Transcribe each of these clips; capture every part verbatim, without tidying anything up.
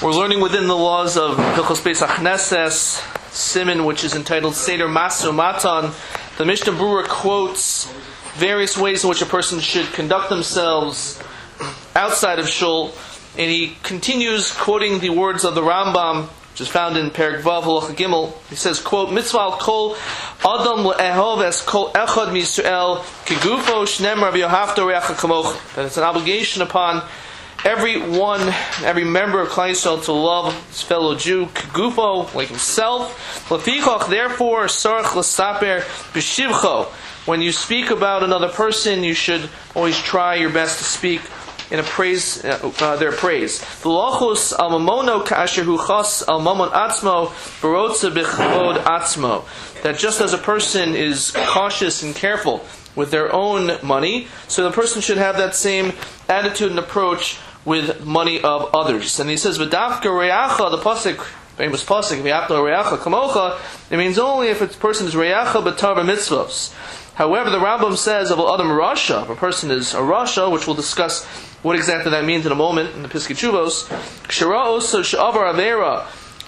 We're learning within the laws of Hilchos Beis HaKnesses, Siman, which is entitled Seder Masu Matan. The Mishnah Berurah quotes various ways in which a person should conduct themselves outside of Shul, and he continues quoting the words of the Rambam, which is found in Perek Vav Halacha Gimel. He says, quote, Mitzvah al kol Adam le'ehov es kol echad miYisrael kegufo shnemar v'yohavto re'acha kamocha. That it's an obligation upon every one, every member of Klal Yisrael to love his fellow Jew, kegufo, like himself. Lefichach, therefore, sarach l'saper b'shivcho. When you speak about another person, you should always try your best to speak in a praise, uh, uh, their praise. V'lochus al mamono ka'asher hu chas al mamon atzmo barotza b'chvod atzmo. That just as a person is cautious and careful with their own money, so the person should have that same attitude and approach with money of others. And he says, "V'dafka re'acha," the pasuk, famous pasuk, "V'yapto re'acha kamocha." It means only if a person is re'acha b'tar b'mitzvos. However, the Rambam says of Adam Rasha, if a person is a Rasha, which we'll discuss what exactly that means in a moment in the Piskei Teshuvos, K'shara oso she'avar avera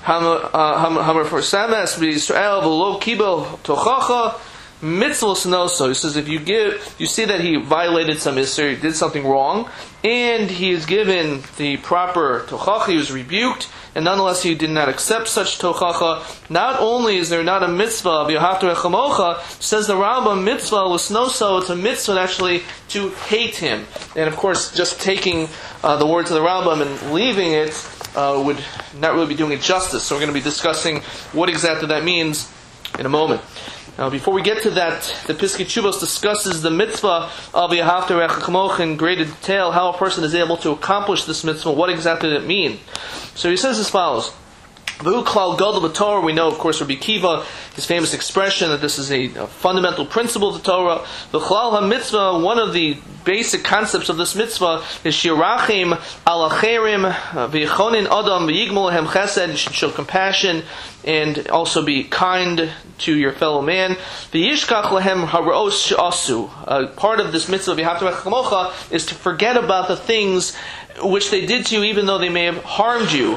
hamar for samas b'Yisrael v'lo kibel tochacha mitzvos noso. He says if you give, you see that he violated some issur, he did something wrong, and he is given the proper tochacha, he was rebuked, and nonetheless he did not accept such tochacha. Not only is there not a mitzvah of Yohavto Rechamocha, says the Rambam, mitzvah l'snoso, it's a mitzvah actually to hate him. And of course, just taking uh, the words of the Rambam and leaving it uh, would not really be doing it justice. So we're going to be discussing what exactly that means in a moment. Now, before we get to that, the Piskei Teshuvos discusses the mitzvah of Yohavto Rechamocha in greater detail, how a person is able to accomplish this mitzvah, what exactly does it mean. So he says as follows. V'hu klal gadol b'Torah. We know, of course, Rabbi Kiva, his famous expression that this is a, a fundamental principle of the Torah. V'chlal ha-mitzvah, one of the basic concepts of this mitzvah is shirachim al acherim v'yichonin adam v'yigmol lehem chesed. You should show compassion and also be kind to your fellow man. V'yishkach lehem hara'os she'asu. Uh, part of this mitzvah of Yohavto Rechamocha is to forget about the things which they did to you, even though they may have harmed you.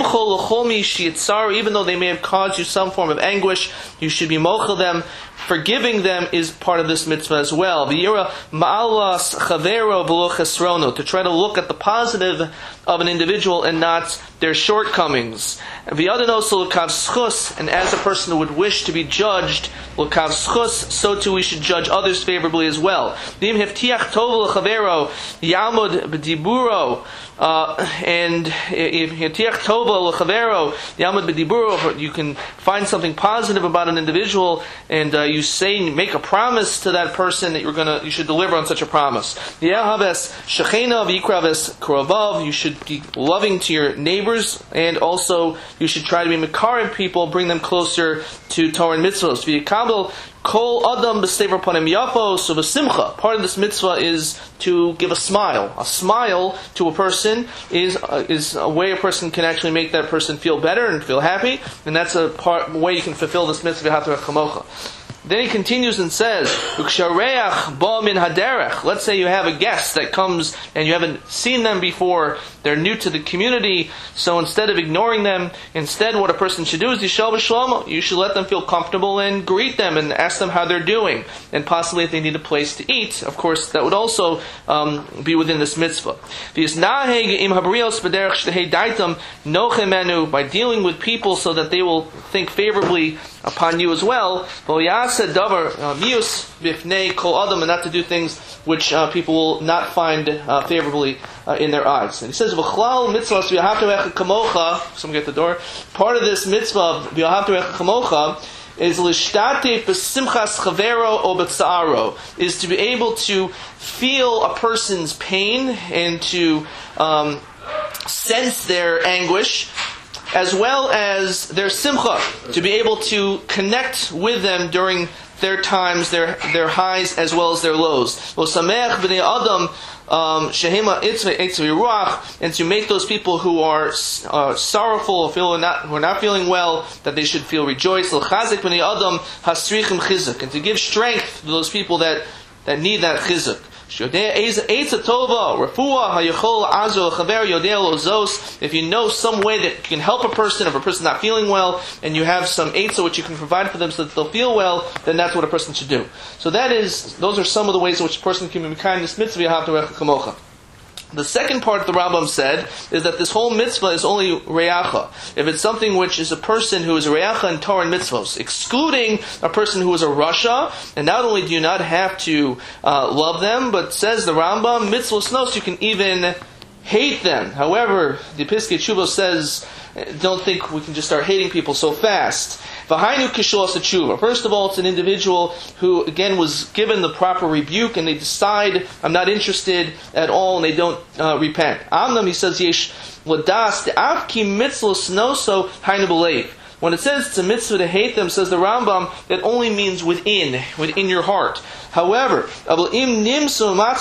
Even though they may have caused you some form of anguish, you should be mochel them. Forgiving them is part of this mitzvah as well. To try to look at the positive of an individual and not their shortcomings. And as a person would wish to be judged, so too we should judge others favorably as well. Uh, and if you can find something positive about an individual, and uh, you say, make a promise to that person that you're gonna, you should deliver on such a promise. You should be loving to your neighbors, and also you should try to be mekarim people, bring them closer to Torah and mitzvos. Kol adam b'sever panim yapos of a simcha. Part of this mitzvah is to give a smile. A smile to a person is uh, is a way a person can actually make that person feel better and feel happy, and that's a part way you can fulfill this mitzvah Yohavto Rechamocha. Then he continues and says, let's say you have a guest that comes and you haven't seen them before, they're new to the community, so instead of ignoring them, instead what a person should do is yishal b'shlomo. You should let them feel comfortable and greet them and ask them how they're doing, and possibly if they need a place to eat. Of course, that would also um, be within this mitzvah. By dealing with people so that they will think favorably upon you as well, and not to do things which uh, people will not find uh, favorably uh, in their eyes. And he says, "V'chlal mitzvah Yohavto Rechamocha." Someone get the door. Part of this mitzvah of Yohavto Rechamocha is l'shtatef b'simchas chavero o b'tzaro, is to be able to feel a person's pain and to um, sense their anguish, as well as their simcha, to be able to connect with them during their times, their their highs as well as their lows. L'samech b'nei adam shehema itzvei itzvei ruach, and to make those people who are uh, sorrowful or feel not, who are not feeling well, that they should feel rejoiced. L'chazik b'nei adam hasrichim chizuk, and to give strength to those people that that need that chizuk. If you know some way that you can help a person, if a person's not feeling well, and you have some eitzah which you can provide for them so that they'll feel well, then that's what a person should do. So that is, those are some of the ways in which a person can be kindness mitzvah yahavta recha kamocha. The second part the Rambam said is that this whole mitzvah is only reacha. If it's something which is a person who is a reacha in Torah and mitzvos, excluding a person who is a rasha, and not only do you not have to uh, love them, but says the Rambam, mitzvos nos, you can even hate them. However, the Piskei Teshuvos says, don't think we can just start hating people so fast. V'hainu kishulas tshuva. First of all, it's an individual who, again, was given the proper rebuke, and they decide, I'm not interested at all, and they don't uh, repent. Amnam, he says, yesh ladas de'af ki mitzvos noso hainu b'leiv. When it says it's a mitzvah to hate them, says the Rambam, that only means within, within your heart. However, you can hate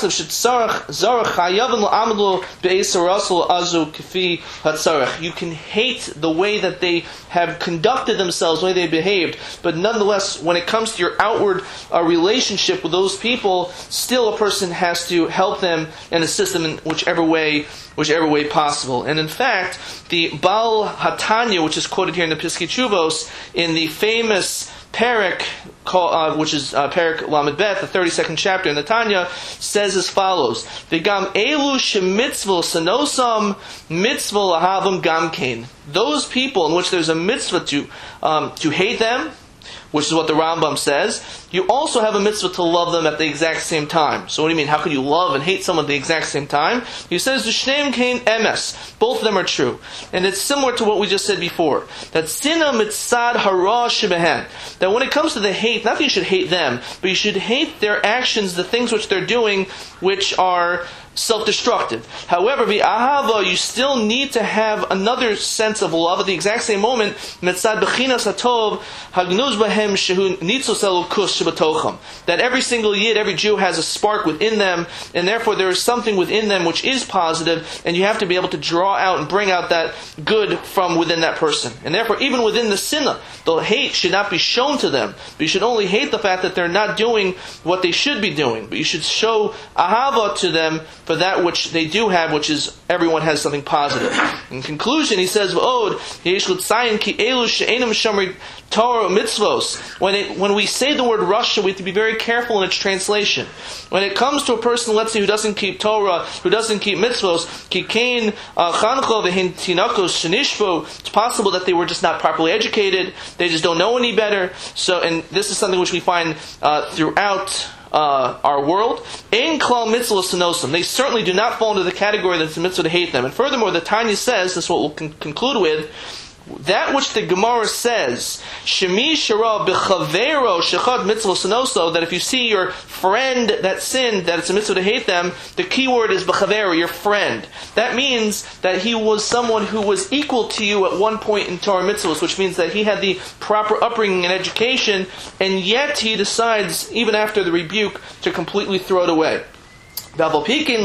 the way that they have conducted themselves, the way they behaved, but nonetheless, when it comes to your outward uh, relationship with those people, still a person has to help them and assist them in whichever way, whichever way possible. And in fact, the Baal Hatanya, which is quoted here in the Piskei Teshuvos, in the famous Perek, uh, which is uh, Perek Lamed Bet, the thirty-second chapter in the Tanya, says as follows: V'gam elu shemitzvah sanosam mitzvah lahavam gamkein. Those people in which there's a mitzvah to um, to hate them, which is what the Rambam says, you also have a mitzvah to love them at the exact same time. So what do you mean? How can you love and hate someone at the exact same time? He says, D'shneim kain emes. Both of them are true. And it's similar to what we just said before. That sinah mitzad hara shebehen. That when it comes to the hate, not that you should hate them, but you should hate their actions, the things which they're doing, which are self-destructive. However, v'ahava, you still need to have another sense of love at the exact same moment. Mitzad bechinas hatov hagnuz bahem shehu nitzos elokus shebatocham. That every single yid, every Jew has a spark within them, and therefore there is something within them which is positive, and you have to be able to draw out and bring out that good from within that person. And therefore, even within the sinah, the hate should not be shown to them. But you should only hate the fact that they're not doing what they should be doing. But you should show ahava to them for that which they do have, which is everyone has something positive. In conclusion, he says, "V'od yesh l'tzayin ki elu she'enam shamri Torah mitzvos." When it, when we say the word Russia, we have to be very careful in its translation. When it comes to a person, let's say, who doesn't keep Torah, who doesn't keep mitzvos, ki kain chancho v'hin tinakos shenishvo. It's possible that they were just not properly educated. They just don't know any better. So, and this is something which we find uh, throughout Uh, our world. Ein klal mitzvah senosim. They certainly do not fall into the category that's a mitzvah to hate them. And furthermore, the Tanya says, this is what we'll con- conclude with, that which the Gemara says, Shemi shara b'chavero shechad mitzvah senoso, that if you see your friend that sinned, that it's a mitzvah to hate them, the key word is b'chavero, your friend. That means that he was someone who was equal to you at one point in Torah mitzvahs, which means that he had the proper upbringing and education, and yet he decides, even after the rebuke, to completely throw it away. And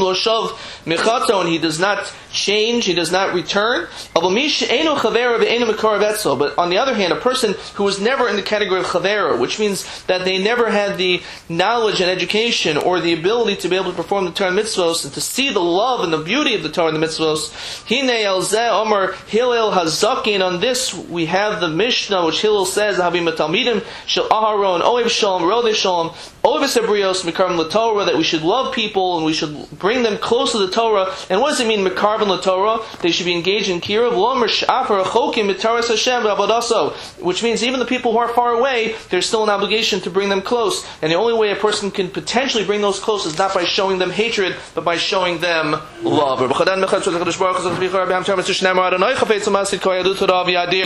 he does not change, he does not return. But on the other hand, a person who was never in the category of chavera, which means that they never had the knowledge and education or the ability to be able to perform the Torah and mitzvos and to see the love and the beauty of the Torah and the mitzvos. On this we have the Mishnah, which Hillel says, that we should love people and we should bring them close to the Torah. And what does it mean, mekarben l'Torah? They should be engaged in kiruv, which means even the people who are far away, there's still an obligation to bring them close. And the only way a person can potentially bring those close is not by showing them hatred, but by showing them love.